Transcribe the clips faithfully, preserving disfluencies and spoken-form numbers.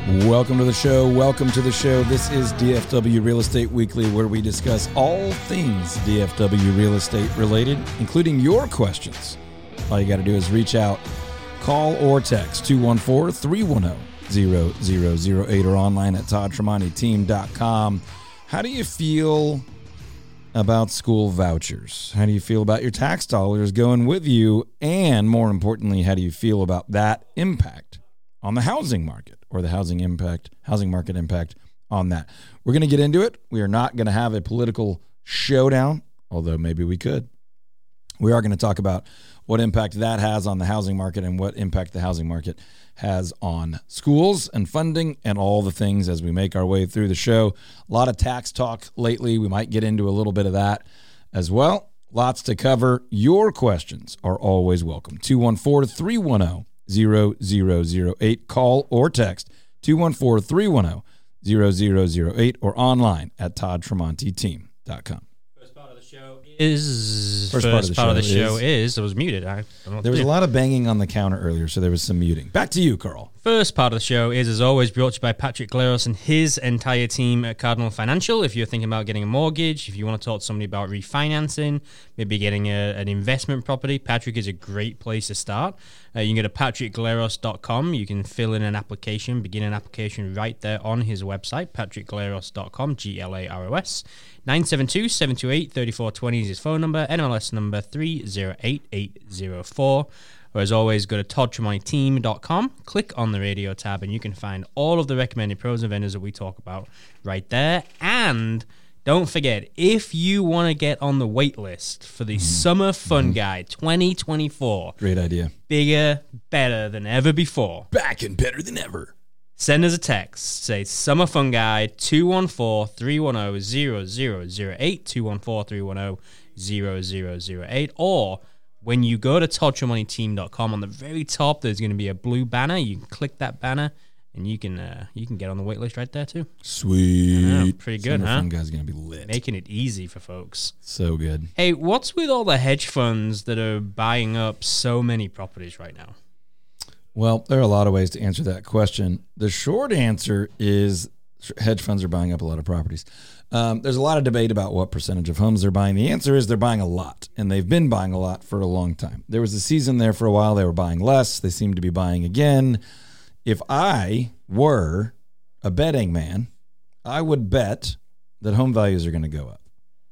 Welcome to the show. Welcome to the show. This is D F W Real Estate Weekly, where we discuss all things D F W real estate related, including your questions. All you got to do is reach out, call or text two one four, three one zero, zero zero zero eight or online at todd tremonti team dot com. How do you feel about school vouchers? How do you feel about your tax dollars going with you? And more importantly, how do you feel about that impact on the housing market? Or the housing impact, housing market impact on that. We're going to get into it. We are not going to have a political showdown, although maybe we could. We are going to talk about what impact that has on the housing market and what impact the housing market has on schools and funding and all the things as we make our way through the show. A lot of tax talk lately. We might get into a little bit of that as well. Lots to cover. Your questions are always welcome. two one four, three one zero, zero zero zero eight. Call or text two one four, three one zero, zero zero zero eight or online at todd tremonti team dot com. First part of the show is first, first part of the, part show, of the show is, is I was muted. I, I don't know what there was to a do. lot of banging on the counter earlier, so there was some muting. Back to you, Carl. First part of the show is, as always, brought to you by Patrick Gleros and his entire team at Cardinal Financial. If you're thinking about getting a mortgage, if you want to talk to somebody about refinancing, maybe getting a, an investment property, Patrick is a great place to start. Uh, you can go to patrick gleros dot com. You can fill in an application, begin an application right there on his website, patrick gleros dot com, G L A R O S. nine seven two, seven two eight, three four two zero is his phone number, N M L S number three zero eight eight zero four. Or as always, go to todd tremonti team dot com, click on the radio tab, and you can find all of the recommended pros and vendors that we talk about right there. And don't forget, if you want to get on the wait list for the mm. Summer Fun mm. Guide twenty twenty-four, great idea. Bigger, better than ever before. Back and better than ever. Send us a text. Say Summer Fun Guide two one four, three one zero, zero zero zero eight, two one four, three one zero, zero zero zero eight, or when you go to todd tremonti team dot com, on the very top, there's going to be a blue banner. You can click that banner, and you can uh, you can get on the wait list right there, too. Sweet. Yeah, pretty good, Summer huh? Fun Guy's going to be lit. Making it easy for folks. So good. Hey, what's with all the hedge funds that are buying up so many properties right now? Well, there are a lot of ways to answer that question. The short answer is hedge funds are buying up a lot of properties. Um, there's a lot of debate about what percentage of homes they're buying. The answer is they're buying a lot, and they've been buying a lot for a long time. There was a season there for a while they were buying less. They seem to be buying again. If I were a betting man, I would bet that home values are going to go up.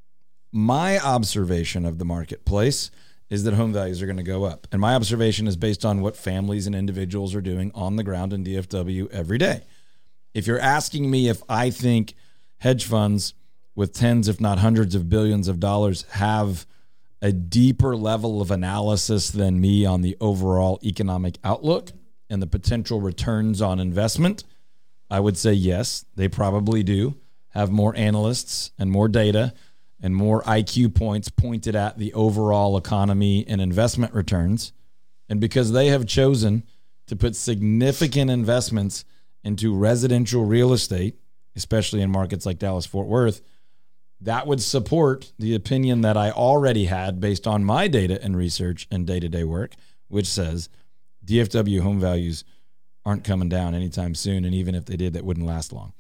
My observation of the marketplace is that home values are going to go up. And my observation is based on what families and individuals are doing on the ground in D F W every day. If you're asking me if I think hedge funds with tens, if not hundreds of billions of dollars have a deeper level of analysis than me on the overall economic outlook and the potential returns on investment, I would say yes, they probably do have more analysts and more data and more I Q points pointed at the overall economy and investment returns. And because they have chosen to put significant investments into residential real estate, especially in markets like Dallas-Fort Worth, that would support the opinion that I already had based on my data and research and day-to-day work, which says D F W home values aren't coming down anytime soon, and even if they did, that wouldn't last long.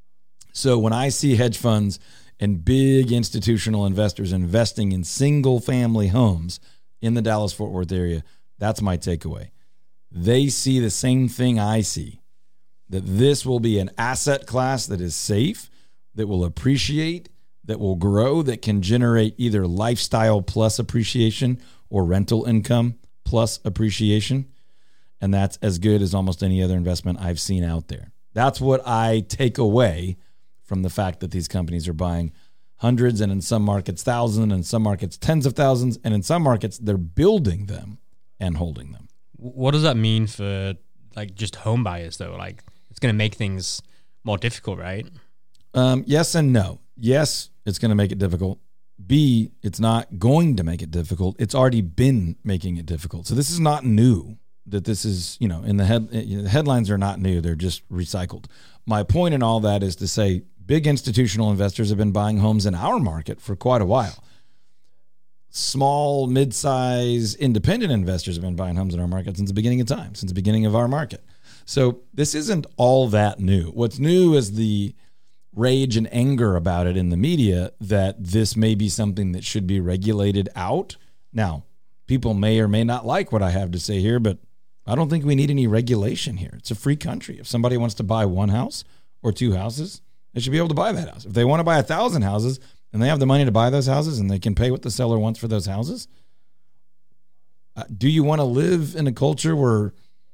So when I see hedge funds and big institutional investors investing in single-family homes in the Dallas-Fort Worth area, that's my takeaway. They see the same thing I see, that this will be an asset class that is safe, that will appreciate, that will grow, that can generate either lifestyle plus appreciation or rental income plus appreciation. And that's as good as almost any other investment I've seen out there. That's what I take away from the fact that these companies are buying hundreds and in some markets thousands, and in some markets tens of thousands, and in some markets they're building them and holding them. What does that mean for like just home buyers though? Like, it's going to make things more difficult, right? Um, yes and no. Yes, it's going to make it difficult. B, it's not going to make it difficult. It's already been making it difficult. So this is not new. That this is, you know, in the head, you know, the headlines are not new. They're just recycled. My point in all that is to say big institutional investors have been buying homes in our market for quite a while. Small, mid-size, independent investors have been buying homes in our market since the beginning of time, since the beginning of our market. So this isn't all that new. What's new is the rage and anger about it in the media that this may be something that should be regulated out. Now, people may or may not like what I have to say here, but I don't think we need any regulation here. It's a free country. If somebody wants to buy one house or two houses, they should be able to buy that house. If they want to buy a thousand houses and they have the money to buy those houses and they can pay what the seller wants for those houses, uh, do you want to live in a culture where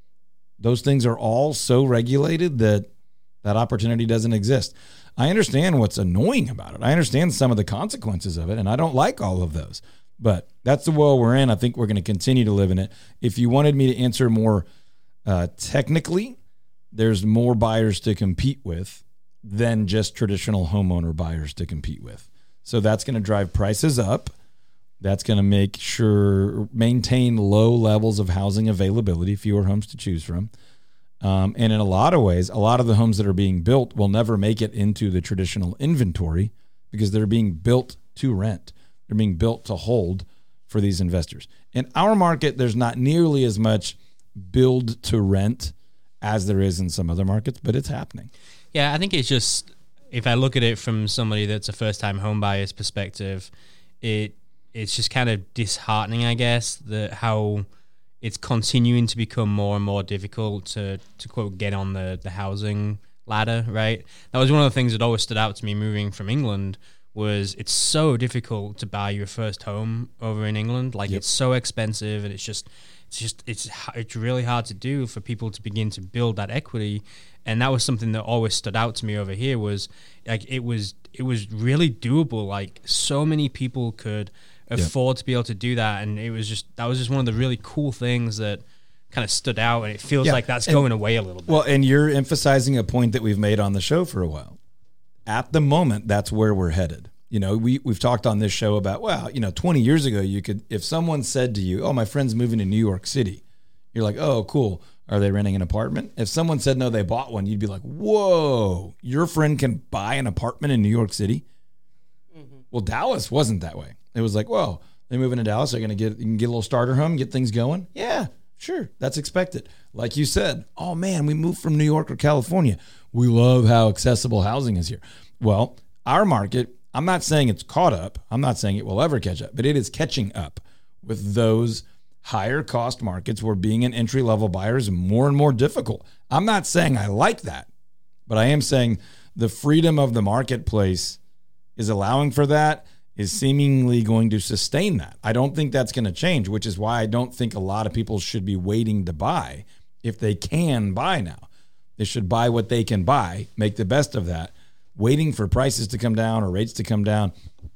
those things are all so regulated that that opportunity doesn't exist? I understand what's annoying about it. I understand some of the consequences of it, and I don't like all of those. But that's the world we're in. I think we're going to continue to live in it. If you wanted me to answer more uh, technically, there's more buyers to compete with than just traditional homeowner buyers to compete with. So that's going to drive prices up. That's going to make sure, maintain low levels of housing availability, fewer homes to choose from. Um, and in a lot of ways, a lot of the homes that are being built will never make it into the traditional inventory because they're being built to rent. They're being built to hold for these investors. In our market, there's not nearly as much build to rent as there is in some other markets, but it's happening. Yeah, I think it's just, if I look at it from somebody that's a first-time home buyer's perspective, it it's just kind of disheartening, I guess, that how it's continuing to become more and more difficult to, to quote, get on the, the housing ladder, right? That was one of the things that always stood out to me moving from England was it's so difficult to buy your first home over in England. Like, yep. It's so expensive, and it's just, it's just, it's it's really hard to do for people to begin to build that equity. And that was something that always stood out to me over here was like, it was, it was really doable. Like, so many people could afford yep. to be able to do that. And it was just, that was just one of the really cool things that kind of stood out. And it feels yeah. like that's and, going away a little bit. Well, and you're emphasizing a point that we've made on the show for a while. At the moment, that's where we're headed. You know, we, we've talked on this show about, well, you know, twenty years ago, you could, if someone said to you, oh, my friend's moving to New York City, you're like, oh, cool. Are they renting an apartment? If someone said, no, they bought one, you'd be like, whoa, your friend can buy an apartment in New York City? Mm-hmm. Well, Dallas wasn't that way. It was like, well, they move into Dallas, they're going to get, you can get a little starter home, get things going. Yeah, sure. That's expected. Like you said, oh man, we moved from New York or California. We love how accessible housing is here. Well, our market, I'm not saying it's caught up. I'm not saying it will ever catch up, but it is catching up with those higher cost markets where being an entry level buyer is more and more difficult. I'm not saying I like that, but I am saying the freedom of the marketplace is allowing for that, is seemingly going to sustain that. I don't think that's going to change, which is why I don't think a lot of people should be waiting to buy if they can buy now. They should buy what they can buy, make the best of that. Waiting for prices to come down or rates to come down,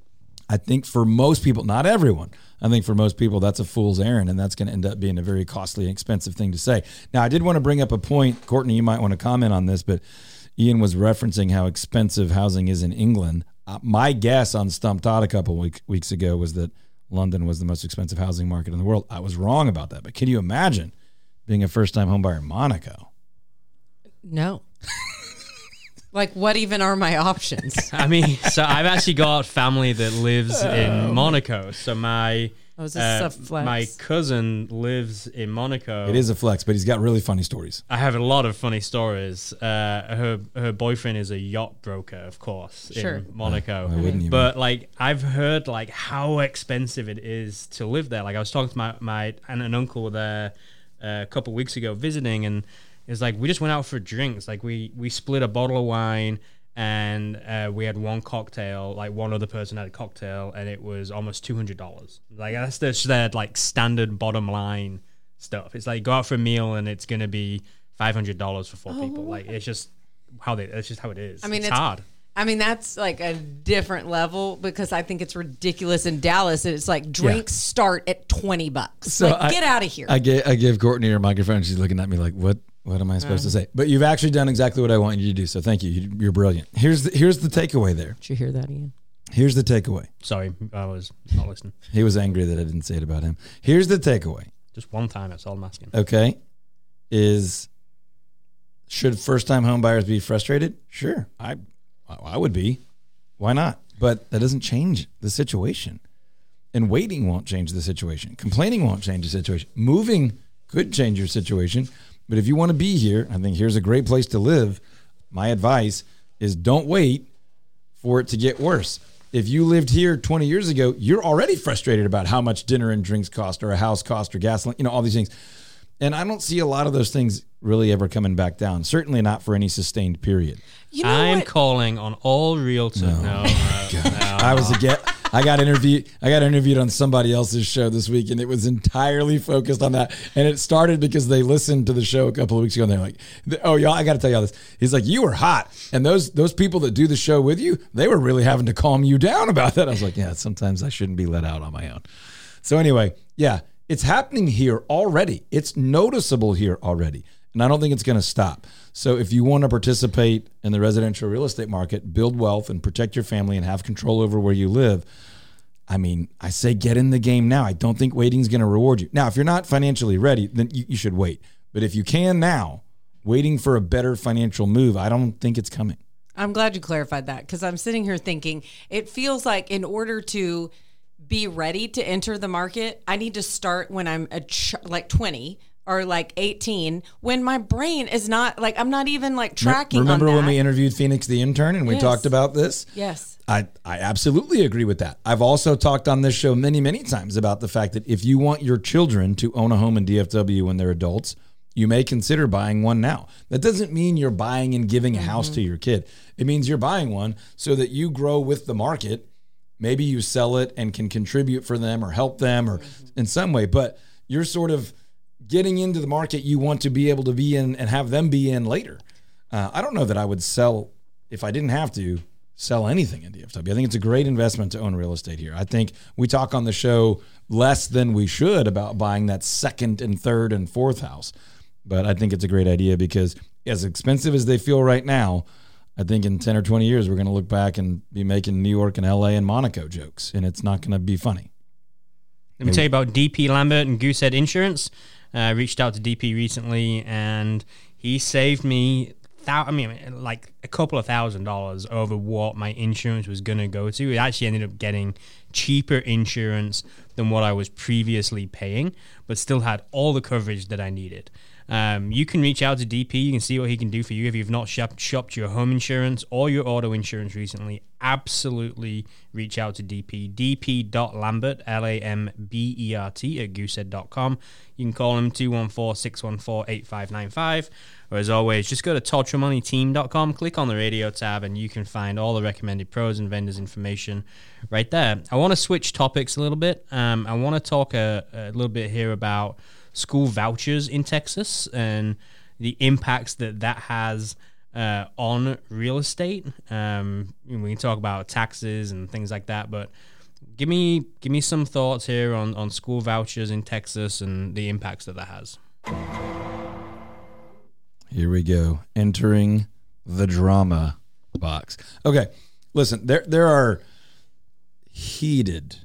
I think for most people, not everyone, I think for most people that's a fool's errand, and that's going to end up being a very costly and expensive thing to say. Now, I did want to bring up a point. Courtney, you might want to comment on this, but Ian was referencing how expensive housing is in England. Uh, my guess on Stumped Todd a couple week, weeks ago was that London was the most expensive housing market in the world. I was wrong about that, but can you imagine being a first-time homebuyer in Monaco? No. Like, what even are my options? I mean, so I've actually got family that lives in Monaco. So my oh, is this uh, a flex? My cousin lives in Monaco. It is a flex, but he's got really funny stories. I have a lot of funny stories. Uh, her her boyfriend is a yacht broker, of course, sure. in Monaco. Why wouldn't you? But like, I've heard like how expensive it is to live there. Like, I was talking to my my aunt and uncle there uh, a couple of weeks ago visiting, and it's like we just went out for drinks. Like we we split a bottle of wine, and uh, we had one cocktail. Like one other person had a cocktail, and it was almost two hundred dollars. Like that's just their like standard bottom line stuff. It's like go out for a meal, and it's gonna be five hundred dollars for four oh. people. Like it's just how they. It's just how it is. I mean, it's, it's hard. I mean, that's like a different level because I think it's ridiculous in Dallas. It's like drinks yeah. start at twenty bucks. So like, I, get out of here. I gave, I gave Courtney her microphone. She's looking at me like, what? What am I supposed um, to say? But you've actually done exactly what I want you to do. So thank you. You're brilliant. Here's the, here's the takeaway there. Did you hear that, Ian? Here's the takeaway. Sorry, I was not listening. He was angry that I didn't say it about him. Here's the takeaway. Just one time, that's all I'm asking. Okay. Is should first-time home buyers be frustrated? Sure. I I would be. Why not? But that doesn't change the situation. And waiting won't change the situation. Complaining won't change the situation. Moving could change your situation. But if you want to be here, I think here's a great place to live. My advice is don't wait for it to get worse. If you lived here twenty years ago, you're already frustrated about how much dinner and drinks cost or a house cost or gasoline, you know, all these things. And I don't see a lot of those things really ever coming back down. Certainly not for any sustained period. You know I'm what? calling on all realtors. No, no, no, no I was a get. I got interviewed. I got interviewed on somebody else's show this week, and it was entirely focused on that. And it started because they listened to the show a couple of weeks ago, and they're like, "Oh, y'all, I got to tell y'all this." He's like, "You were hot," and those those people that do the show with you, they were really having to calm you down about that. I was like, "Yeah, sometimes I shouldn't be let out on my own." So anyway, yeah, it's happening here already. It's noticeable here already. And I don't think it's going to stop. So if you want to participate in the residential real estate market, build wealth and protect your family and have control over where you live, I mean, I say get in the game now. I don't think waiting is going to reward you. Now, if you're not financially ready, then you, you should wait. But if you can now, waiting for a better financial move, I don't think it's coming. I'm glad you clarified that, because I'm sitting here thinking it feels like in order to be ready to enter the market, I need to start when I'm a ch- like twenty or like eighteen, when my brain is not like, I'm not even like tracking Remember on that. when we interviewed Phoenix the intern and we Yes. talked about this? Yes. I, I absolutely agree with that. I've also talked on this show many, many times about the fact that if you want your children to own a home in D F W when they're adults, you may consider buying one now. That doesn't mean you're buying and giving a mm-hmm. house to your kid. It means you're buying one so that you grow with the market. Maybe you sell it and can contribute for them or help them or mm-hmm. in some way, but you're sort of getting into the market you want to be able to be in and have them be in later. Uh, I don't know that I would sell, if I didn't have to, sell anything in D F W. I think it's a great investment to own real estate here. I think we talk on the show less than we should about buying that second and third and fourth house. But I think it's a great idea because as expensive as they feel right now, I think in ten or twenty years, we're going to look back and be making New York and L A and Monaco jokes, and it's not going to be funny. Let me tell you about D P Lambert and Goosehead Insurance. I uh, reached out to D P recently, and he saved me, th- I mean, like a couple of thousand dollars over what my insurance was going to go to. It actually ended up getting cheaper insurance than what I was previously paying, but still had all the coverage that I needed. Um, you can reach out to D P. You can see what he can do for you. If you've not shop- shopped your home insurance or your auto insurance recently, absolutely reach out to D P. D P dot Lambert, L A M B E R T, at goosehead dot com. You can call him two one four, six one four, eight five nine five. Or as always, just go to todd tremonti team dot com, click on the radio tab, and you can find all the recommended pros and vendors information right there. I want to switch topics a little bit. Um, I want to talk a, a little bit here about school vouchers in Texas and the impacts that that has uh, on real estate. Um, we can talk about taxes and things like that, but give me give me some thoughts here on, on school vouchers in Texas and the impacts that that has. Here we go. Entering the drama box. Okay, listen, there there are heated,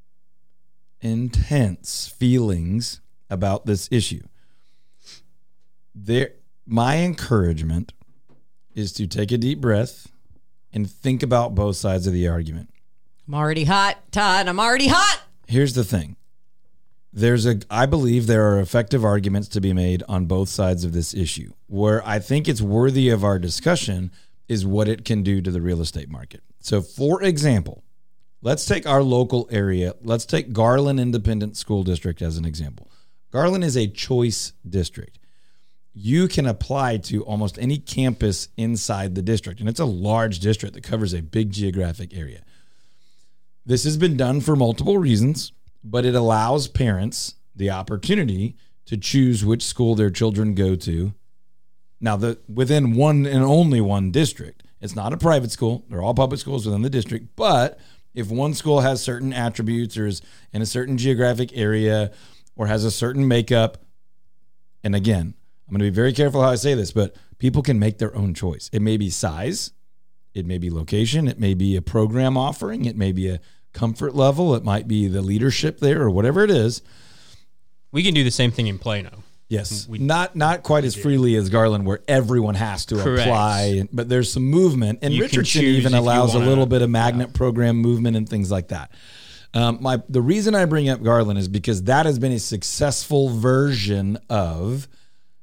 intense feelings about this issue. There, my encouragement is to take a deep breath and think about both sides of the argument. I'm already hot, Todd. I'm already hot. Here's the thing. There's a, I believe there are effective arguments to be made on both sides of this issue. Where I think it's worthy of our discussion is what it can do to the real estate market. So, for example, let's take our local area. Let's take Garland Independent School District as an example. Garland is a choice district. You can apply to almost any campus inside the district, and it's a large district that covers a big geographic area. This has been done for multiple reasons, but it allows parents the opportunity to choose which school their children go to. Now, the, within one and only one district. It's not a private school. They're all public schools within the district. But if one school has certain attributes or is in a certain geographic area or has a certain makeup, and again, I'm going to be very careful how I say this, but people can make their own choice. It may be size. It may be location. It may be a program offering. It may be a comfort level. It might be the leadership there or whatever it is. We can do the same thing in Plano. Yes. We, not not quite as freely as Garland where everyone has to Correct. apply, but there's some movement. And you Richardson even allows a little bit of magnet yeah. program movement and things like that. Um, my the reason I bring up Garland is because that has been a successful version of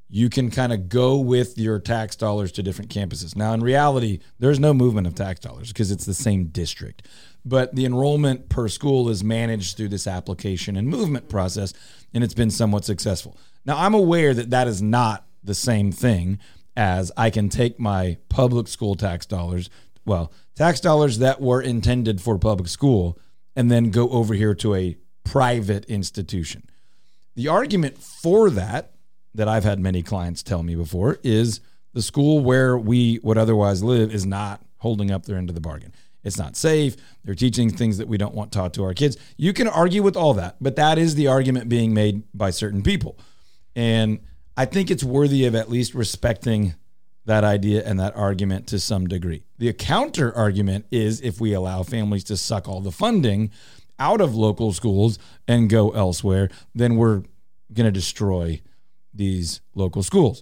you can kind of go with your tax dollars to different campuses. Now, in reality, there's no movement of tax dollars because it's the same district. But the enrollment per school is managed through this application and movement process, and it's been somewhat successful. Now, I'm aware that that is not the same thing as I can take my public school tax dollars, well, tax dollars that were intended for public school, and then go over here to a private institution. The argument for that, that I've had many clients tell me before, is the school where we would otherwise live is not holding up their end of the bargain. It's not safe. They're teaching things that we don't want taught to our kids. You can argue with all that, but that is the argument being made by certain people. And I think it's worthy of at least respecting that idea and that argument to some degree. The counter argument is if we allow families to suck all the funding out of local schools and go elsewhere, then we're going to destroy these local schools.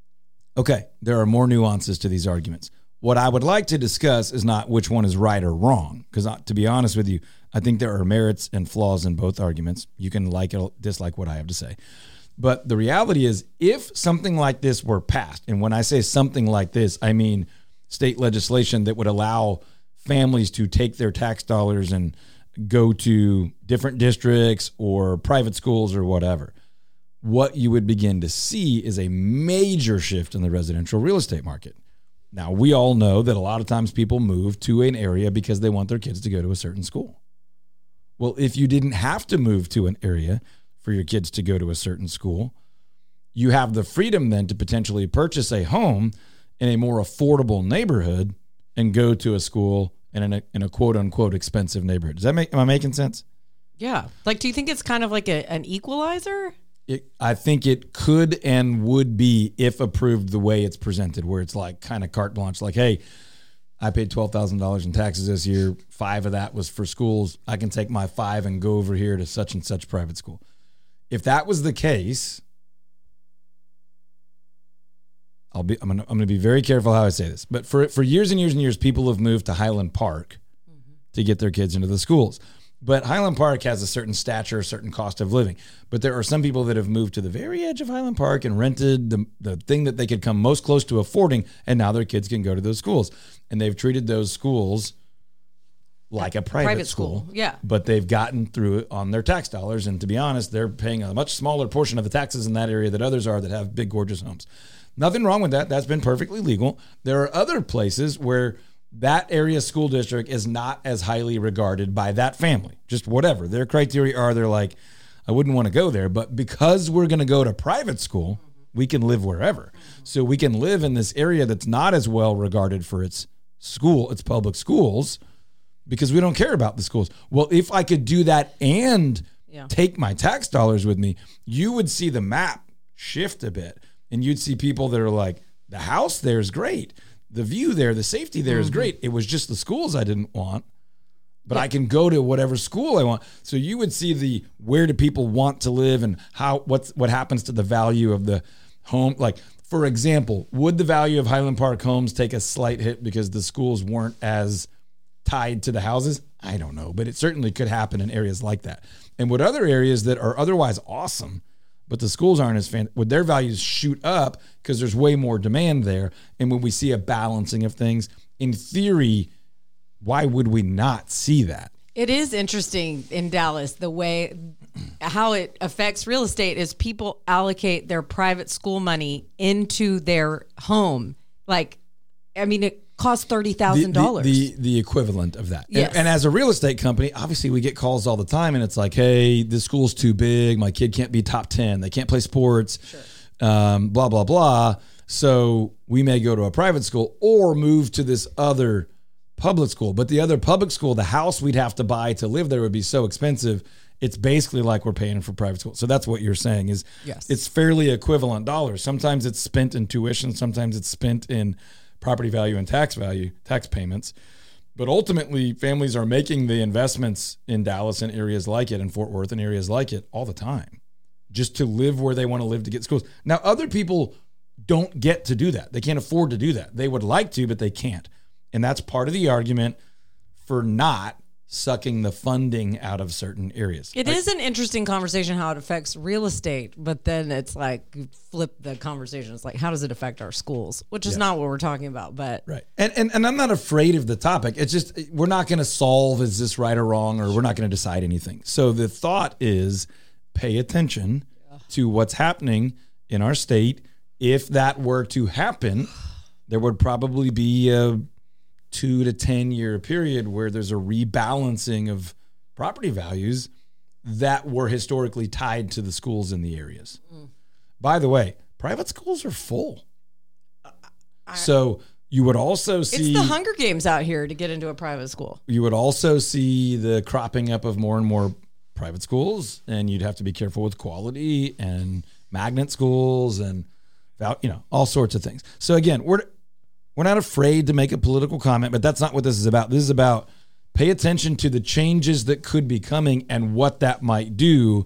Okay, there are more nuances to these arguments. What I would like to discuss is not which one is right or wrong, because to be honest with you, I think there are merits and flaws in both arguments. You can like or dislike what I have to say. But the reality is, if something like this were passed, and when I say something like this, I mean state legislation that would allow families to take their tax dollars and go to different districts or private schools or whatever, what you would begin to see is a major shift in the residential real estate market. Now, we all know that a lot of times people move to an area because they want their kids to go to a certain school. Well, if you didn't have to move to an area for your kids to go to a certain school, you have the freedom then to potentially purchase a home in a more affordable neighborhood and go to a school in a, in a quote unquote expensive neighborhood. Does that make, am I making sense? Yeah. Like, do you think it's kind of like a, an equalizer? It, I think it could and would be if approved the way it's presented, where it's like kind of carte blanche, like, hey, I paid twelve thousand dollars in taxes this year. Five of that was for schools. I can take my five and go over here to such and such private school. If that was the case, I'll be, I'm going to I'm going to be very careful how I say this, but for, for years and years and years, people have moved to Highland Park mm-hmm. to get their kids into the schools. But Highland Park has a certain stature, a certain cost of living. But there are some people that have moved to the very edge of Highland Park and rented the, the thing that they could come most close to affording, and now their kids can go to those schools. And they've treated those schools like a private, private school. school. Yeah. But they've gotten through it on their tax dollars. And to be honest, they're paying a much smaller portion of the taxes in that area that others are that have big, gorgeous homes. Nothing wrong with that. That's been perfectly legal. There are other places where that area school district is not as highly regarded by that family. Just whatever their criteria are, they're like, I wouldn't want to go there. But because we're going to go to private school, we can live wherever. So we can live in this area that's not as well regarded for its school, its public schools, because we don't care about the schools. Well, if I could do that and yeah. take my tax dollars with me, you would see the map shift a bit. And you'd see people that are like, the house there is great. The view there, the safety there mm-hmm. is great. It was just the schools I didn't want, but yeah. I can go to whatever school I want. So you would see the, where do people want to live and how, what's, what happens to the value of the home. Like, for example, would the value of Highland Park homes take a slight hit because the schools weren't as tied to the houses? I don't know, but it certainly could happen in areas like that. And would other areas that are otherwise awesome, but the schools aren't as fan, would their values shoot up because there's way more demand there? And when we see a balancing of things, in theory, why would we not see that? It is interesting in Dallas, the way how it affects real estate is people allocate their private school money into their home. Like, I mean, it costs thirty thousand dollars. The, the, the equivalent of that. Yes. And, and as a real estate company, obviously we get calls all the time and it's like, hey, this school's too big. My kid can't be top ten. They can't play sports, sure. um, blah, blah, blah. So we may go to a private school or move to this other public school. But the other public school, the house we'd have to buy to live there would be so expensive. It's basically like we're paying for private school. So that's what you're saying is yes. It's fairly equivalent dollars. Sometimes it's spent in tuition. Sometimes it's spent in property value and tax value, tax payments. But ultimately, families are making the investments in Dallas and areas like it, and Fort Worth and areas like it all the time, just to live where they want to live to get schools. Now, other people don't get to do that. They can't afford to do that. They would like to, but they can't. And that's part of the argument for not sucking the funding out of certain areas. It like, is an interesting conversation how it affects real estate, but then it's like flip the conversation. It's like, how does it affect our schools? Which is yeah. not what we're talking about, but right. And, and and I'm not afraid of the topic. It's just we're not going to solve is this right or wrong, or we're not going to decide anything. So the thought is pay attention yeah. to what's happening in our state. If that were to happen, there would probably be a two to ten year period where there's a rebalancing of property values that were historically tied to the schools in the areas. Mm. By the way, private schools are full. I, so you would also see... It's the Hunger Games out here to get into a private school. You would also see the cropping up of more and more private schools, and you'd have to be careful with quality and magnet schools and, you know, all sorts of things. So again, we're... We're not afraid to make a political comment, but that's not what this is about. This is about pay attention to the changes that could be coming and what that might do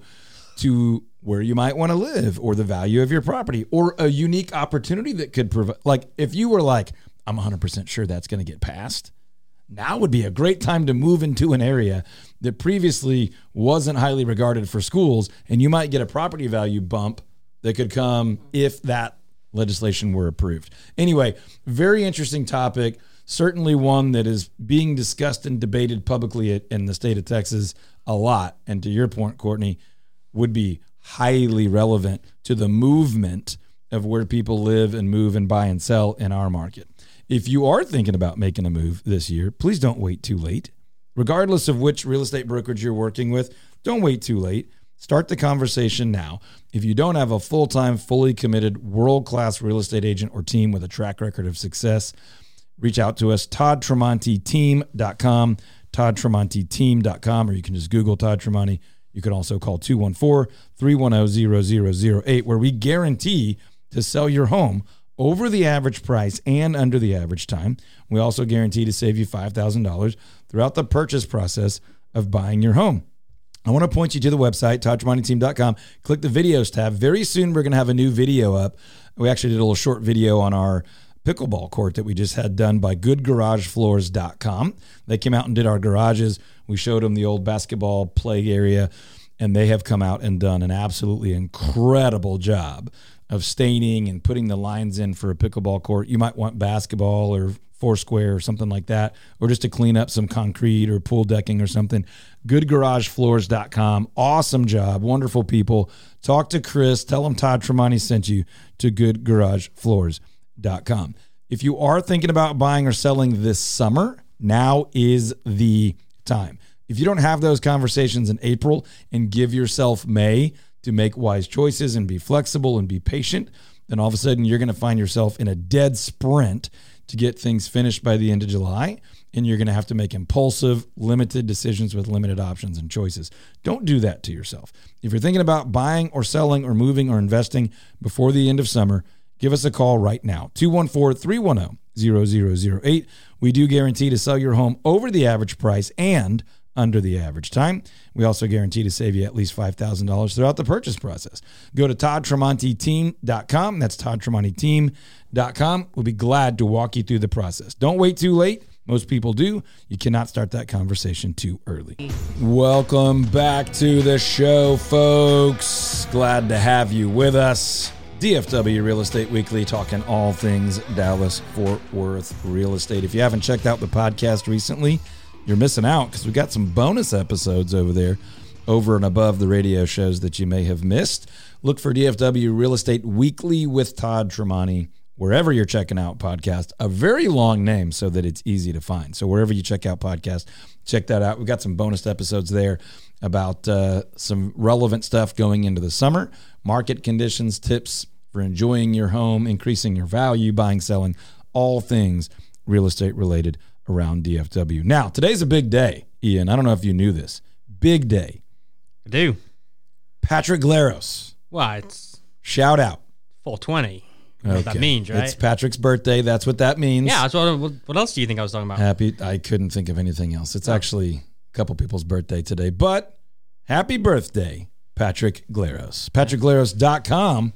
to where you might want to live or the value of your property or a unique opportunity that could provide. Like if you were like, I'm one hundred percent sure that's going to get passed, now would be a great time to move into an area that previously wasn't highly regarded for schools, and you might get a property value bump that could come if that legislation were approved. Anyway, very interesting topic. Certainly one that is being discussed and debated publicly in the state of Texas a lot. And to your point, Courtney, would be highly relevant to the movement of where people live and move and buy and sell in our market. If you are thinking about making a move this year, please don't wait too late. Regardless of which real estate brokerage you're working with, don't wait too late. Start the conversation now. If you don't have a full-time, fully committed, world-class real estate agent or team with a track record of success, reach out to us, todd tremonti team dot com, todd tremonti team dot com, or you can just Google Todd Tremonti. You can also call two one four, three one zero, zero zero zero eight, where we guarantee to sell your home over the average price and under the average time. We also guarantee to save you five thousand dollars throughout the purchase process of buying your home. I want to point you to the website, todd tremonti team dot com. Click the videos tab. Very soon, we're going to have a new video up. We actually did a little short video on our pickleball court that we just had done by good garage floors dot com. They came out and did our garages. We showed them the old basketball play area, and they have come out and done an absolutely incredible job of staining and putting the lines in for a pickleball court. You might want basketball or Foursquare or something like that, or just to clean up some concrete or pool decking or something. good garage floors dot com. Awesome job. Wonderful people. Talk to Chris. Tell him Todd Tremonti sent you to good garage floors dot com. If you are thinking about buying or selling this summer, now is the time. If you don't have those conversations in April and give yourself May to make wise choices and be flexible and be patient, then all of a sudden you're going to find yourself in a dead sprint to get things finished by the end of July, and you're going to have to make impulsive, limited decisions with limited options and choices. Don't do that to yourself. If you're thinking about buying or selling or moving or investing before the end of summer, give us a call right now, two one four, three one zero, zero zero zero eight. We do guarantee to sell your home over the average price and under the average time. We also guarantee to save you at least five thousand dollars throughout the purchase process. Go to todd tremonti team dot com. That's todd tremonti team dot com. We'll be glad to walk you through the process. Don't wait too late. Most people do. You cannot start that conversation too early. Welcome back to the show, folks. Glad to have you with us. D F W Real Estate Weekly, talking all things Dallas-Fort Worth real estate. If you haven't checked out the podcast recently, you're missing out because we got some bonus episodes over there, over and above the radio shows that you may have missed. Look for D F W Real Estate Weekly with Todd Tremonti wherever you're checking out podcast. A very long name so that it's easy to find. So wherever you check out podcast, check that out. We've got some bonus episodes there about uh, some relevant stuff going into the summer, market conditions, tips for enjoying your home, increasing your value, buying, selling, all things real estate related around D F W. Now, today's a big day, Ian. I don't know if you knew this. Big day. I do. Patrick Glaros. Well, it's shout out. four twenty. You know okay. What that means, right? It's Patrick's birthday. That's what that means. Yeah. That's what, what else do you think I was talking about? Happy. I couldn't think of anything else. It's oh. actually a couple people's birthday today. But happy birthday, Patrick Glaros. patrick glaros dot com,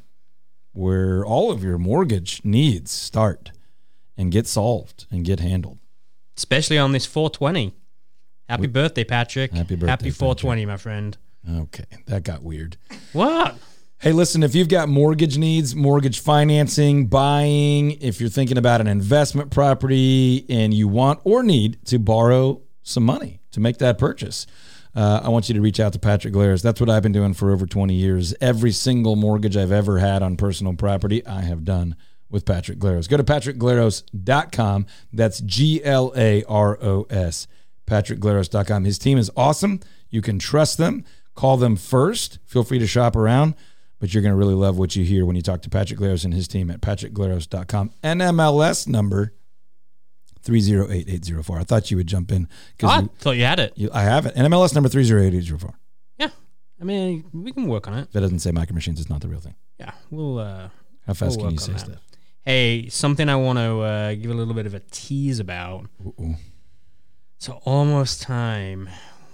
where all of your mortgage needs start and get solved and get handled. Especially on this four twenty. Happy birthday, Patrick. Happy birthday, Happy four twenty, my friend. Okay, that got weird. What? Hey, listen, if you've got mortgage needs, mortgage financing, buying, if you're thinking about an investment property and you want or need to borrow some money to make that purchase, uh, I want you to reach out to Patrick Galeros. That's what I've been doing for over twenty years. Every single mortgage I've ever had on personal property, I have done with Patrick Galeros. Go to patrick glaros dot com. That's G L A R O S, patrick glaros dot com. His team is awesome. You can trust them. Call them first. Feel free to shop around, but you're going to really love what you hear when you talk to Patrick Galeros and his team at patrick glaros dot com. N M L S number three zero eight eight zero four. I thought you would jump in. Oh, I you, thought you had it. you, I have it. N M L S number three zero eight eight zero four. Yeah. I mean, we can work on it. If it doesn't say Micro Machines, it's not the real thing. Yeah. We'll, uh, How fast we'll can you work say on stuff? that. Hey, something I want to uh, give a little bit of a tease about. Uh-oh. It's almost time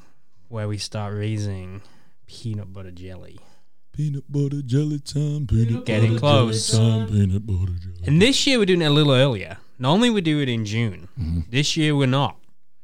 where we start raising peanut butter jelly. Peanut butter jelly time. Peanut Getting butter close. jelly time. Peanut butter jelly. And this year we're doing it a little earlier. Normally we do it in June. Mm-hmm. This year we're not.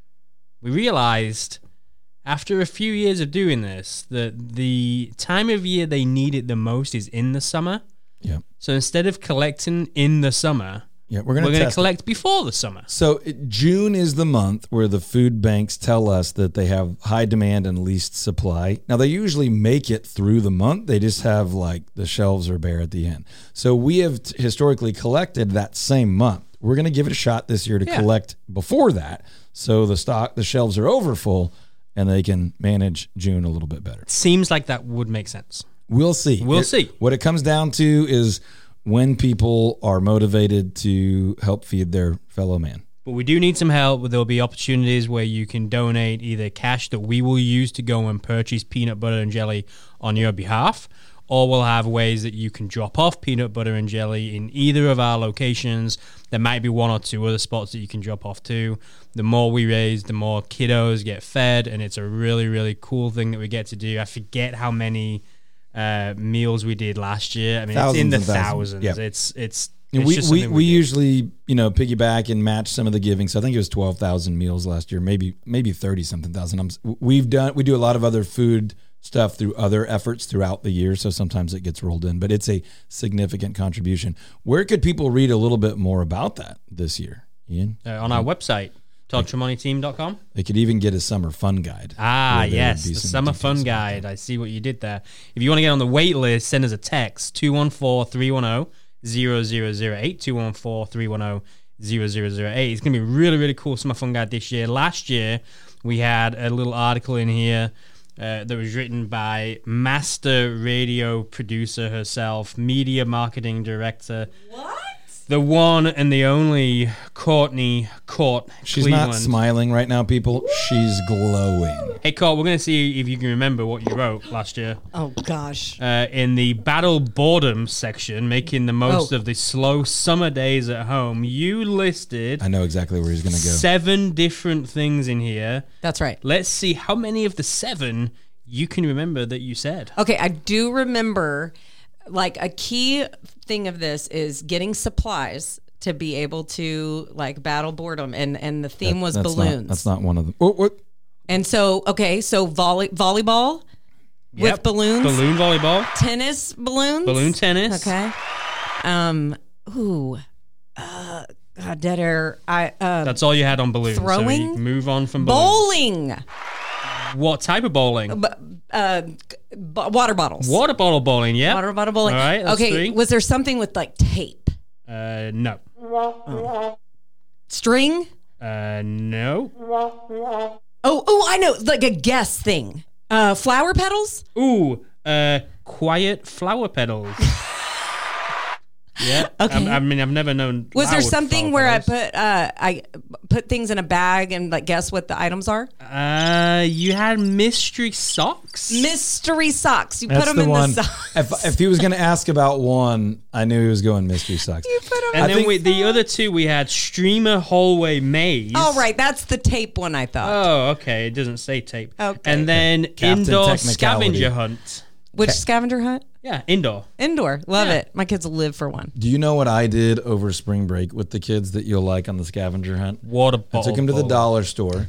We realized after a few years of doing this that the time of year they need it the most is in the summer. Yeah. So instead of collecting in the summer, Yeah, we're going we're to going to test collect it. before the summer. So it, June is the month where the food banks tell us that they have high demand and least supply. Now, they usually make it through the month. They just have like the shelves are bare at the end. So we have t- historically collected that same month. We're going to give it a shot this year to Yeah. collect before that. So the stock, the shelves are over full and they can manage June a little bit better. Seems like that would make sense. We'll see. We'll It- see. What it comes down to is when people are motivated to help feed their fellow man. But we do need some help. There'll be opportunities where you can donate either cash that we will use to go and purchase peanut butter and jelly on your behalf, or we'll have ways that you can drop off peanut butter and jelly in either of our locations. There might be one or two other spots that you can drop off to. The more we raise, the more kiddos get fed, and it's a really, really cool thing that we get to do. I forget how many uh, meals we did last year. I mean, Thousands it's in the and thousands. thousands. Yeah. It's it's. And it's we just we, something we do. usually, you know, piggyback and match some of the giving. So I think it was twelve thousand meals last year, maybe maybe thirty something thousand. I'm, we've done we do a lot of other food stuff through other efforts throughout the year, so sometimes it gets rolled in, but it's a significant contribution. Where could people read a little bit more about that this year, Ian? Uh, on our website, todd tremonti team dot com. They could even get a summer fun guide. Ah, where there yes, would be the some Summer details Fun about Guide. that. I see what you did there. If you want to get on the wait list, send us a text, two one four, three one zero, zero zero zero eight, two one four, three one zero, zero zero zero eight. It's going to be a really, really cool Summer Fun Guide this year. Last year, we had a little article in here uh, that was written by master radio producer herself, media marketing director. What? The one and the only Courtney Court She's Cleveland. not smiling right now, people. She's glowing. Hey, Court, we're going to see if you can remember what you wrote last year. Oh, gosh. Uh, in the battle boredom section, making the most Oh. of the slow summer days at home, you listed I know exactly where he's going to go. seven different things in here. That's right. Let's see how many of the seven you can remember that you said. Okay, I do remember, like, a key thing of this is getting supplies to be able to, like, battle boredom, and, and the theme was That's balloons. Not, that's not one of them. What? what? And so, okay, so volley, volleyball with Yep. balloons, Balloon volleyball, tennis balloons, balloon tennis. Okay. Um. Ooh. Uh. God, dead air. I. Uh, That's all you had on balloons. So Throwing? you can move on from balloons. bowling. What type of bowling? B- uh. b- water bottles. Water bottle bowling, yeah. Water bottle bowling. All right, that's okay. three. Was there something with like tape, Uh, no. string? Uh, no. Oh. Oh. I know. Like a guess thing. Uh. Flower petals. Ooh, uh, quiet flower petals. Yeah. Okay. I, I mean, I've never known. Was there loud something flower where I petals. put uh I put things in a bag and like guess what the items are? Uh, you had mystery socks. Mystery socks. You That's put them the in one. the socks. If, if he was going to ask about one, I knew he was going mystery socks. You put them. and I then think- we, the other two, we had streamer hallway maze. Oh, right. That's the tape one I thought. Oh, okay. It doesn't say tape. Okay. And then Captain indoor Technicality. scavenger hunt. Which scavenger hunt? Yeah, indoor. Indoor. Love Yeah. it. My kids will live for one. Do you know what I did over spring break with the kids that you'll like on the scavenger hunt? Water I bottle. took them to the bowling. dollar store,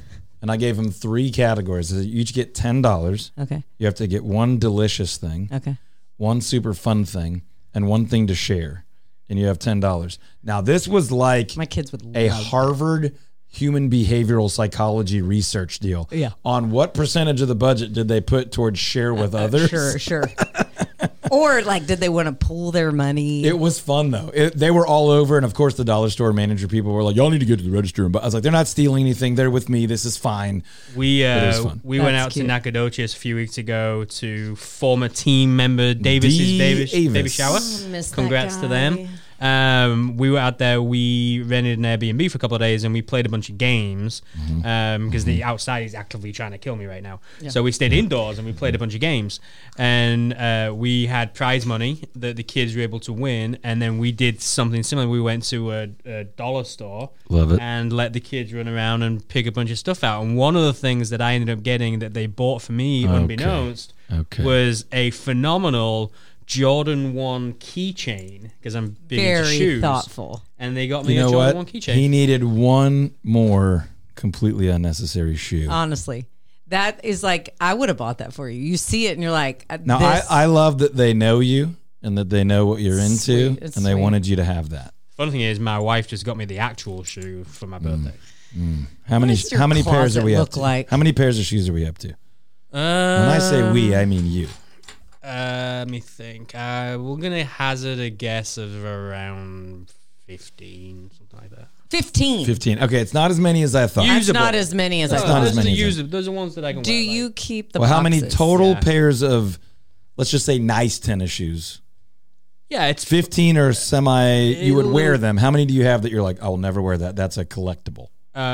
and I gave them three categories. You each get ten dollars. Okay. You have to get one delicious thing, Okay. one super fun thing, and one thing to share. And you have ten dollars. Now, this was like My kids would a love Harvard human behavioral psychology research deal. Yeah. On what percentage of the budget did they put towards share with others? Sure, sure. Or like, did they want to pool their money? It was fun though. It, they were all over, and of course, the dollar store manager people were like, "Y'all need to get to the register." But I was like, "They're not stealing anything. They're with me. This is fine." We It was uh, fun. we went That's out cute. to Nacogdoches a few weeks ago to former team member Davis's D. baby, baby Avis. shower. Oh, miss that Congrats to guy. them. Um, we were out there. We rented an Airbnb for a couple of days, and we played a bunch of games because Mm-hmm. um, the outside is actively trying to kill me right now. So we stayed indoors and we played a bunch of games, and uh, we had prize money that the kids were able to win. And then we did something similar. We went to a, a dollar store, Love it. and let the kids run around and pick a bunch of stuff out. And one of the things that I ended up getting that they bought for me, Okay. unbeknownst, Okay. was a phenomenal Jordan one keychain, because I'm big into Very shoes. thoughtful. And they got me You know a Jordan what? one keychain. He needed one more completely unnecessary shoe. Honestly, that is like, I would have bought that for you. You see it and you're like, uh, Now, this, I, I love that they know you and that they know what you're into, Sweet. It's and they sweet. wanted you to have that. Funny thing is, my wife just got me the actual shoe for my birthday. How many? does your How many pairs are closet we up look to? like? How many pairs of shoes are we up to? When Uh, I say we, I mean you. uh, let me think. Uh, we're gonna hazard a guess of around fifteen, something like that. fifteen. Fifteen. Okay, it's not as many as I thought. That's Usable. not as many as I It's thought. not those as are the many as I- usable. Those are ones that I can Do wear. you like. keep the Well, how many boxes? total Yeah. pairs of, let's just say, nice tennis shoes? Yeah, it's Fifteen or semi. You would wear It'll- them. How many do you have that you're like, I will never wear that? That's a collectible.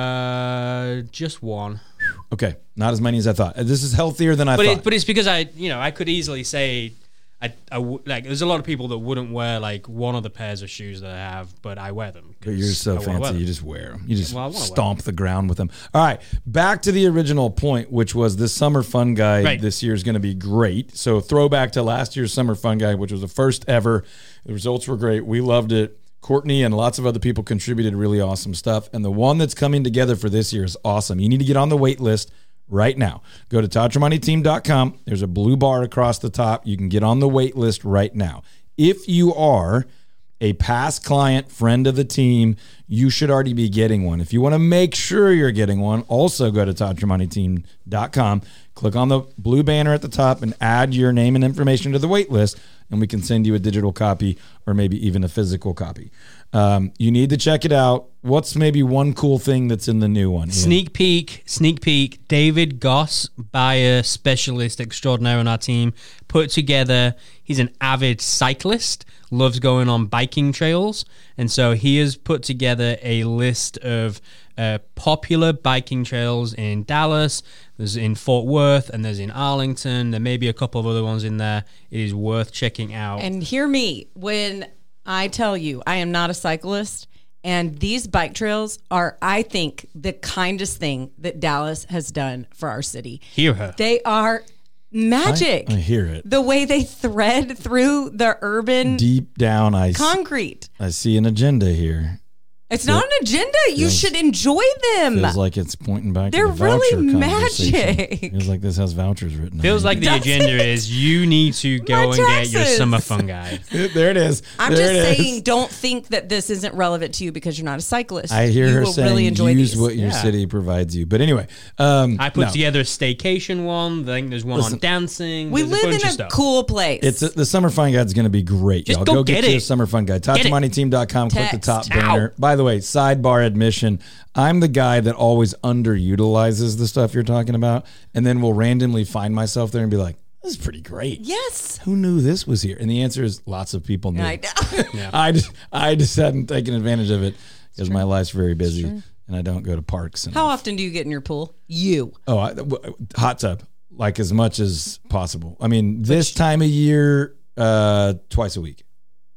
uh just one. Okay, not as many as I thought. This is healthier than I But thought. it, but it's because I, you know, I could easily say, I, I w- like. There's a lot of people that wouldn't wear like one of the pairs of shoes that I have, but I wear them. But you're 'cause I so wanna wear fancy, them. you just wear them. You just Well, I wanna wear stomp the ground with them. All right, back to the original point, which was this summer fun guide Right. this year is going to be great. So throwback to last year's summer fun guide, which was the first ever. The results were great. We loved it. Courtney and lots of other people contributed really awesome stuff. And the one that's coming together for this year is awesome. You need to get on the wait list right now. Go to todd tremonti team dot com. There's a blue bar across the top. You can get on the wait list right now. If you are a past client, friend of the team, you should already be getting one. If you want to make sure you're getting one, also go to todd tremonti team dot com. Click on the blue banner at the top and add your name and information to the wait list, and we can send you a digital copy or maybe even a physical copy. Um, you need to check it out. What's maybe one cool thing that's in the new one? Ian? Sneak peek, sneak peek. David Goss, buyer specialist extraordinaire on our team, put together. He's an avid cyclist, loves going on biking trails, and so he has put together a list of uh, popular biking trails in Dallas. There's in Fort Worth, and there's in Arlington. There may be a couple of other ones in there. It is worth checking out. And hear me when I tell you, I am not a cyclist, and these bike trails are, I think, the kindest thing that Dallas has done for our city. Hear her. They are magic. I, I hear it. The way they thread through the urban Deep down, I, s- concrete. I see an agenda here. It's not an agenda. You Feels- should enjoy them. Feels like it's pointing back They're to the voucher really conversation. magic. Feels like this has vouchers written on Feels it. like the Does agenda it? is you need to go My and get your taxes. summer fun guide. There it is. I'm There just it is. saying, don't think that this isn't relevant to you because you're not a cyclist. I hear you her will saying really enjoy use these. what your Yeah. city provides you. But anyway, um, I put no. together a staycation one. I think there's one Listen, on dancing. We There's live a bunch in of a stuff. cool place. It's a, the summer fun guide is going to be great. Just y'all. go Go get get, you it. a summer fun guide. todd Get it. tremonti team dot com. Click the top Text. banner. Ow. By the way, sidebar admission. I'm the guy that always underutilizes the stuff you're talking about, and then will randomly find myself there and be like, "This is pretty great. yes. Who knew this was here?" And the answer is lots of people knew. I know. I just I just hadn't taken advantage of it because my life's very busy and I don't go to parks. And How often do you get in your pool? You. oh, I, w- hot tub, like as much as possible. I mean, this time of year, uh, twice a week.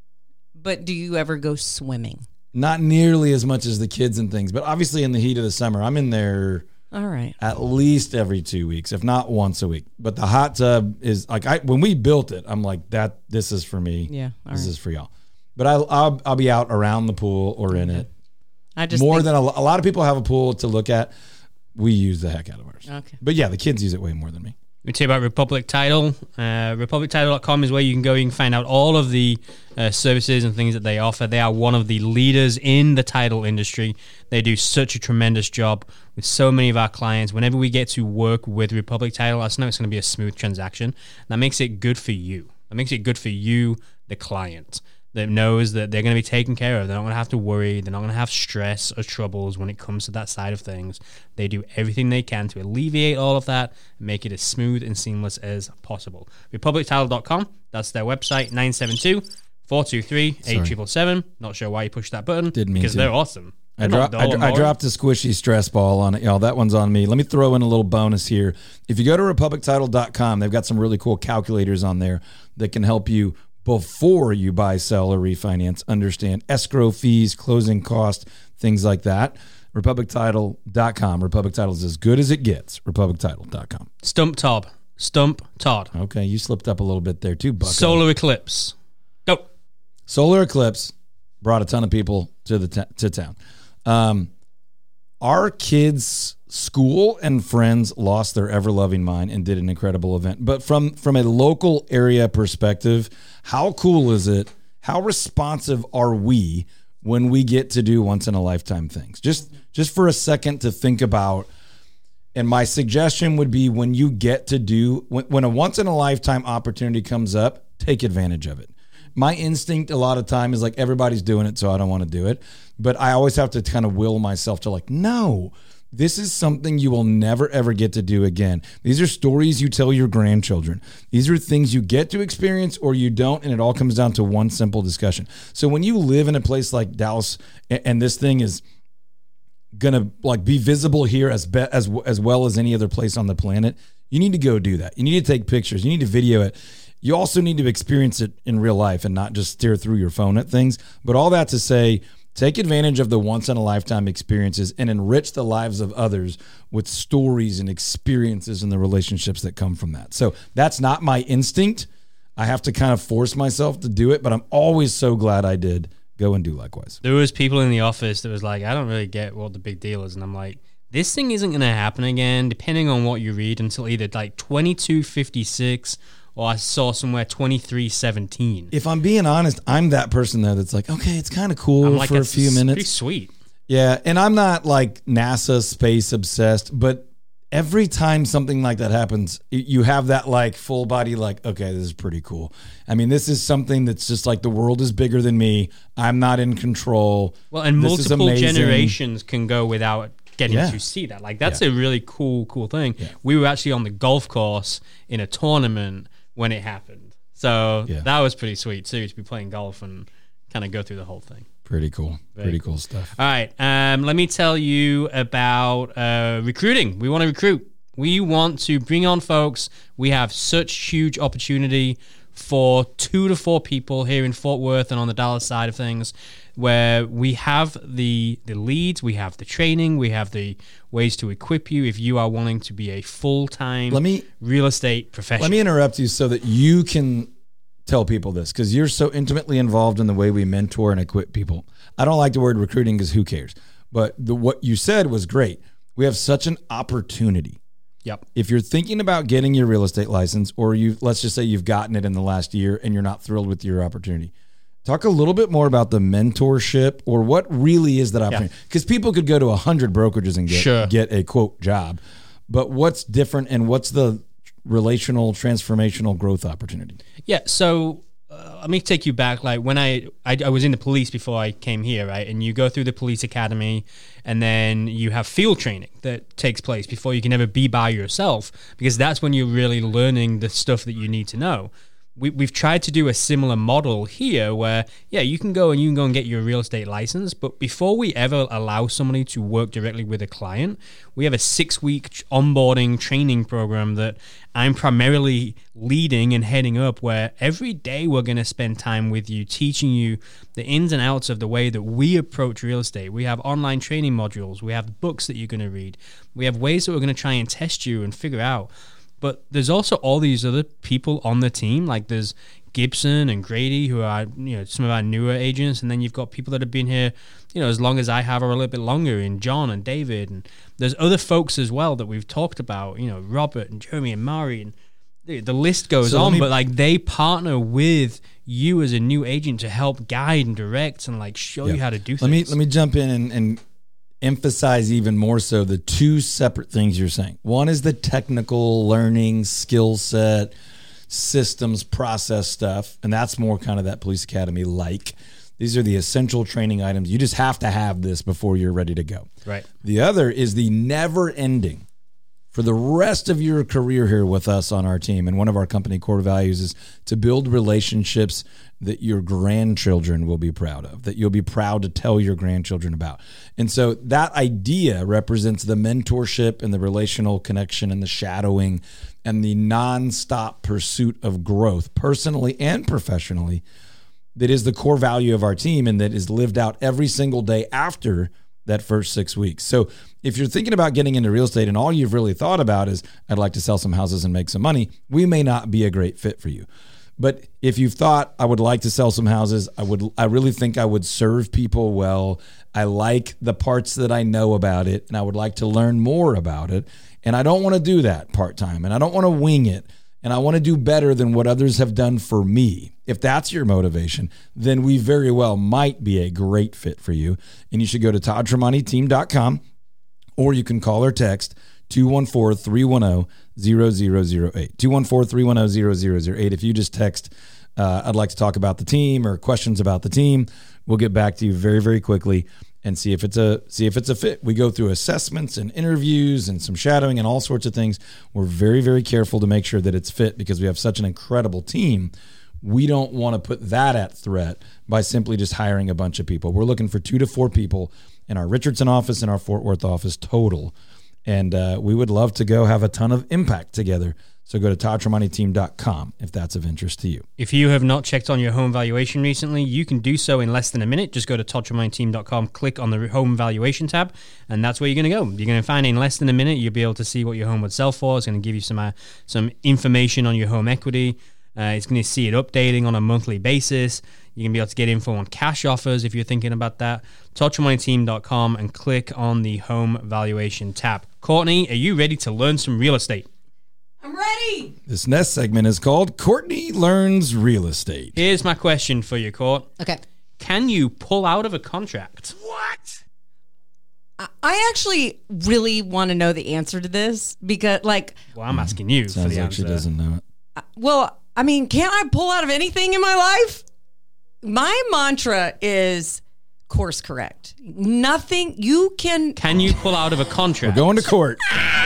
But do you ever go swimming? Not nearly as much as the kids and things, but obviously in the heat of the summer, I'm in there All right. at least every two weeks, if not once a week. But the hot tub is like I when we built it, I'm like that. This is for me. Yeah. All this right. is for y'all. But I, I'll I'll be out around the pool or in it. I just More think- than a, lo- a lot of people have a pool to look at. we use the heck out of ours. Okay. But yeah, the kids use it way more than me. We tell you about Republic Title. Uh, Republic Title dot com is where you can go. You can find out all of the uh, services and things that they offer. They are one of the leaders in the title industry. They do such a tremendous job with so many of our clients. Whenever we get to work with Republic Title, I just know it's going to be a smooth transaction. That makes it good for you. That makes it good for you, the client, that knows that they're going to be taken care of. They're not going to have to worry. They're not going to have stress or troubles when it comes to that side of things. They do everything they can to alleviate all of that and make it as smooth and seamless as possible. Republic Title dot com, that's their website, nine seven two, four two three, eight seven seven. Not sure why you pushed that button. Didn't mean because to. they're awesome. I, dro- I, dro- I dropped a squishy stress ball on it. Y'all, that one's on me. Let me throw in a little bonus here. If you go to Republic Title dot com, they've got some really cool calculators on there that can help you before you buy, sell, or refinance, understand escrow fees, closing costs, things like that. Republic Title dot com. Republic Title is as good as it gets. Republic Title dot com. Stump Todd. Stump Todd. Okay, you slipped up a little bit there too, Bucko. Solar Eclipse. Go. Solar Eclipse brought a ton of people to the t- to town. Um, our kids' school and friends lost their ever-loving mind and did an incredible event. But from, from a local area perspective, how cool is it? How responsive are we when we get to do once-in-a-lifetime things? Just, just for a second to think about, and my suggestion would be when you get to do, when, when a once-in-a-lifetime opportunity comes up, take advantage of it. My instinct a lot of time is like, everybody's doing it, so I don't want to do it. But I always have to kind of will myself to like, no, this is something you will never, ever get to do again. These are stories you tell your grandchildren. These are things you get to experience or you don't, and it all comes down to one simple discussion. So when you live in a place like Dallas, and this thing is going to like be visible here as, be, as, as well as any other place on the planet, you need to go do that. You need to take pictures. You need to video it. You also need to experience it in real life and not just stare through your phone at things. But all that to say, take advantage of the once-in-a-lifetime experiences and enrich the lives of others with stories and experiences and the relationships that come from that. So that's not my instinct. I have to kind of force myself to do it, but I'm always so glad I did go and do likewise. There was people in the office that was like, I don't really get what the big deal is. And I'm like, this thing isn't going to happen again, depending on what you read, until either like twenty-two fifty-six or I saw somewhere twenty-three seventeen. If I'm being honest, I'm that person there that's like, okay, it's kind of cool I'm like, for a few minutes. Pretty sweet. Yeah, and I'm not like NASA space obsessed, but every time something like that happens, you have that like full body like, okay, this is pretty cool. I mean, this is something that's just like the world is bigger than me. I'm not in control. Well, and This is multiple amazing. generations can go without getting Yeah. to see that. Like, that's Yeah. a really cool, cool thing. Yeah. We were actually on the golf course in a tournament when it happened. So Yeah. that was pretty sweet, too, to be playing golf and kind of go through the whole thing. Pretty cool. Very Pretty cool stuff. All right. Um, let me tell you about uh, recruiting. We want to recruit. We want to bring on folks. We have such huge opportunity for two to four people here in Fort Worth and on the Dallas side of things, where we have the the leads, we have the training, we have the ways to equip you if you are wanting to be a full-time Let me- real estate professional. Let me interrupt you so that you can tell people this, because you're so intimately involved in the way we mentor and equip people. I don't like the word recruiting because who cares? But the, what you said was great. We have such an opportunity. Yep. If you're thinking about getting your real estate license, or you let's just say you've gotten it in the last year and you're not thrilled with your opportunity, talk a little bit more about the mentorship or what really is that opportunity. Because people could go to a hundred brokerages and get Sure. get a quote job, but what's different and what's the relational transformational growth opportunity? Yeah, so uh, let me take you back. Like when I, I I was in the police before I came here, right? And you go through the police academy, and then you have field training that takes place before you can ever be by yourself, because that's when you're really learning the stuff that you need to know. We, we've tried to do a similar model here where, yeah, you can go and you can go and get your real estate license, but before we ever allow somebody to work directly with a client, we have a six-week onboarding training program that I'm primarily leading and heading up, where every day we're going to spend time with you, teaching you the ins and outs of the way that we approach real estate. We have online training modules. We have books that you're going to read. We have ways that we're going to try and test you and figure out. But there's also all these other people on the team. Like there's Gibson and Grady, who are, you know, some of our newer agents, and then you've got people that have been here, you know, as long as I have or a little bit longer, in John and David, and there's other folks as well that we've talked about, you know, Robert and Jeremy and Mari, and the, the list goes So let on, me- but like they partner with you as a new agent to help guide and direct and like show Yeah. you how to do Let me things. let me jump in and, and emphasize even more so the two separate things you're saying. One is the technical learning, skill set, systems, process stuff, and that's more kind of that police academy like. These are the essential training items. You just have to have this before you're ready to go. Right. The other is the never ending for the rest of your career here with us on our team. And one of our company core values is to build relationships that your grandchildren will be proud of, that you'll be proud to tell your grandchildren about. And so that idea represents the mentorship and the relational connection and the shadowing and the nonstop pursuit of growth, personally and professionally, that is the core value of our team and that is lived out every single day after that first six weeks. So if you're thinking about getting into real estate and all you've really thought about is, I'd like to sell some houses and make some money, we may not be a great fit for you. But if you've thought, I would like to sell some houses, I would, I really think I would serve people well, I like the parts that I know about it, and I would like to learn more about it, and I don't want to do that part-time, and I don't want to wing it, and I want to do better than what others have done for me. If that's your motivation, then we very well might be a great fit for you. And you should go to todd tremonti team dot com, or you can call or text two one four, three one zero, zero zero zero eight. two one four, three one zero, zero zero zero eight. If you just text, uh, I'd like to talk about the team or questions about the team, we'll get back to you very, very quickly and see if it's a see if it's a fit. We go through assessments and interviews and some shadowing and all sorts of things. We're very, very careful to make sure that it's fit because we have such an incredible team. We don't want to put that at threat by simply just hiring a bunch of people. We're looking for two to four people in our Richardson office and our Fort Worth office total. And uh, we would love to go have a ton of impact together. So go to todd tremonti team dot com if that's of interest to you. If you have not checked on your home valuation recently, you can do so in less than a minute. Just go to todd tremonti team dot com, click on the home valuation tab, and that's where you're going to go. You're going to find in less than a minute, you'll be able to see what your home would sell for. It's going to give you some uh, some information on your home equity. Uh, it's going to see it updating on a monthly basis. You're going to be able to get info on cash offers if you're thinking about that. todd tremonti team dot com and click on the home valuation tab. Courtney, are you ready to learn some real estate? I'm ready. This next segment is called Courtney Learns Real Estate. Here's my question for you, Court. Okay. Can you pull out of a contract? What? I actually really want to know the answer to this because, like, Well, I'm asking you for Sounds the like she answer. doesn't know it. well, I mean, can't I pull out of anything in my life? My mantra is course correct. Nothing you can. Can you pull out of a contract? We're going to court.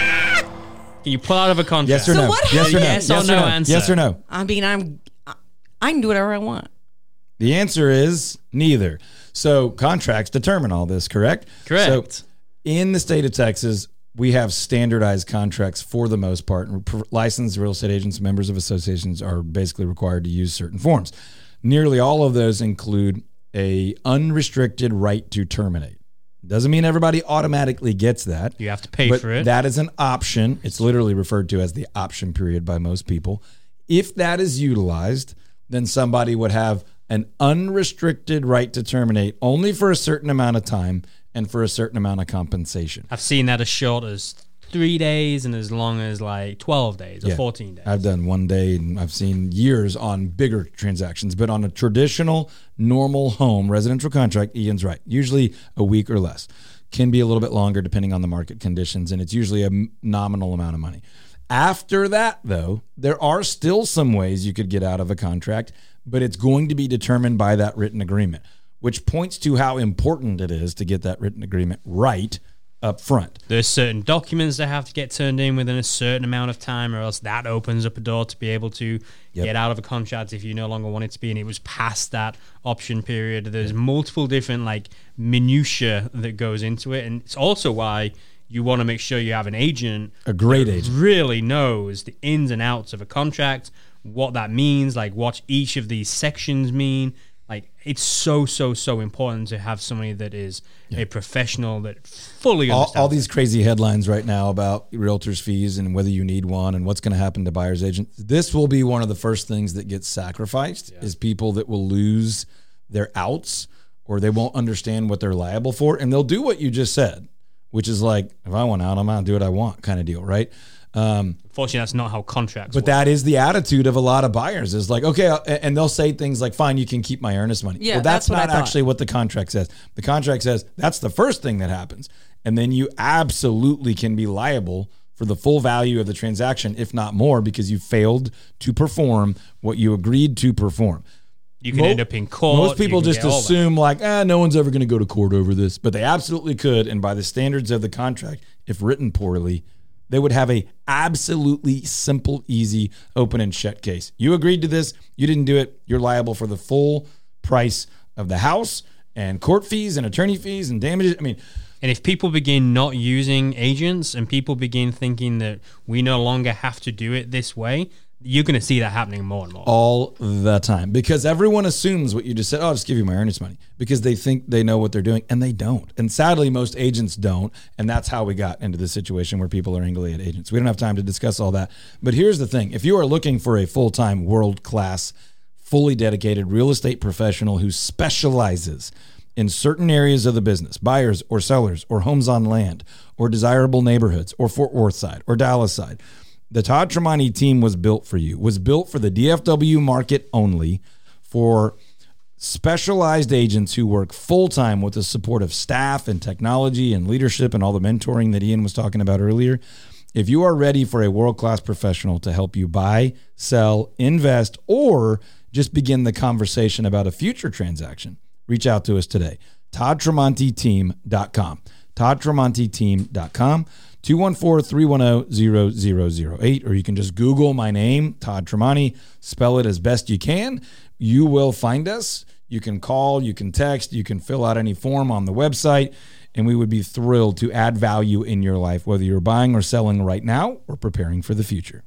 Can you pull out of a contract? Yes or So no? what Yes or no? happens- Yes or no answer. Yes or no? I mean, I'm. I can do whatever I want. The answer is neither. So contracts determine all this, correct? Correct. So in the state of Texas, we have standardized contracts for the most part. And licensed real estate agents, members of associations are basically required to use certain forms. Nearly all of those include a unrestricted right to terminate. Doesn't mean everybody automatically gets that. You have to pay but for it. That is an option. It's literally referred to as the option period by most people. If that is utilized, then somebody would have an unrestricted right to terminate only for a certain amount of time and for a certain amount of compensation. I've seen that as short as three days and as long as like twelve days or Yeah. fourteen days. I've done one day and I've seen years on bigger transactions, but on a traditional, normal home residential contract, Ian's right. Usually a week or less. Can be a little bit longer depending on the market conditions, and it's usually a nominal amount of money. After that, though, there are still some ways you could get out of a contract, but it's going to be determined by that written agreement, which points to how important it is to get that written agreement right up front. There's certain documents that have to get turned in within a certain amount of time, or else that opens up a door to be able to Yep. get out of a contract if you no longer want it to be, and it was past that option period. There's multiple different like minutia that goes into it, and it's also why you want to make sure you have an agent, A great that agent. really knows the ins and outs of a contract, what that means, like what each of these sections mean, Like, it's so, so, so important to have somebody that is yeah. a professional that fully all, understands all these crazy headlines right now about realtors' fees and whether you need one and what's going to happen to buyer's agents. This will be one of the first things that gets sacrificed yeah. is people that will lose their outs or they won't understand what they're liable for. And they'll do what you just said, which is like, if I want out, I'm out, do what I want kind of deal, right? Um, Unfortunately, that's not how contracts But work. that is the attitude of a lot of buyers is like, okay, and they'll say things like, fine, you can keep my earnest money. Yeah, well, that's, that's not what actually what the contract says. The contract says that's the first thing that happens. And then you absolutely can be liable for the full value of the transaction, if not more, because you failed to perform what you agreed to perform. You can Mo- end up in court. Most people just assume like, ah, no one's ever going to go to court over this. But they absolutely could. And by the standards of the contract, if written poorly, they would have a absolutely simple, easy, open and shut case. You agreed to this. You didn't do it. You're liable for the full price of the house and court fees and attorney fees and damages. I mean, and if people begin not using agents and people begin thinking that we no longer have to do it this way, you're going to see that happening more and more. All the time. Because everyone assumes what you just said, oh, I'll just give you my earnest money. Because they think they know what they're doing, and they don't. And sadly, most agents don't. And that's how we got into the situation where people are angry at agents. We don't have time to discuss all that. But here's the thing. If you are looking for a full-time, world-class, fully dedicated real estate professional who specializes in certain areas of the business, buyers or sellers or homes on land or desirable neighborhoods or Fort Worth side or Dallas side, the Todd Tramonte team was built for you, was built for the D F W market only, for specialized agents who work full-time with the support of staff and technology and leadership and all the mentoring that Ian was talking about earlier. If you are ready for a world-class professional to help you buy, sell, invest, or just begin the conversation about a future transaction, reach out to us today. Todd Tramonte Team dot com. Todd Tramonte Team dot com. two one four, three one zero, zero zero zero eight, or you can just Google my name, Todd Tramonte, spell it as best you can. You will find us. You can call, you can text, you can fill out any form on the website, and we would be thrilled to add value in your life, whether you're buying or selling right now or preparing for the future.